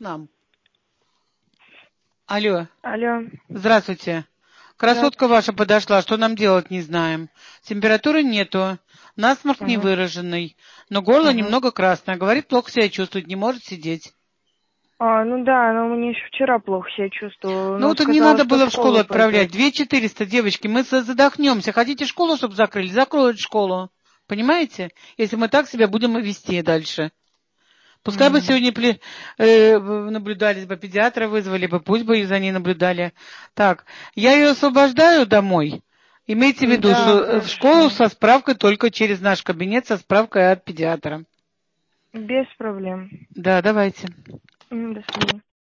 нам. Алло. Алло. Здравствуйте. Красотка ваша подошла, что нам делать, не знаем. Температуры нету, насморк невыраженный, но горло немного красное. Говорит, плохо себя чувствует, не может сидеть. Ну да, она у меня еще вчера плохо себя чувствовала. Ну вот не надо было в школу отправлять. 2400, девочки, мы задохнемся. Хотите школу, чтобы закрыли? Закроют школу. Понимаете? Если мы так себя будем вести дальше. Пускай бы сегодня наблюдали, бы педиатра вызвали бы, пусть бы и за ней наблюдали. Так, я ее освобождаю домой. Имейте в виду, что в школу со справкой только через наш кабинет, со справкой от педиатра. Без проблем. Да, давайте. До свидания.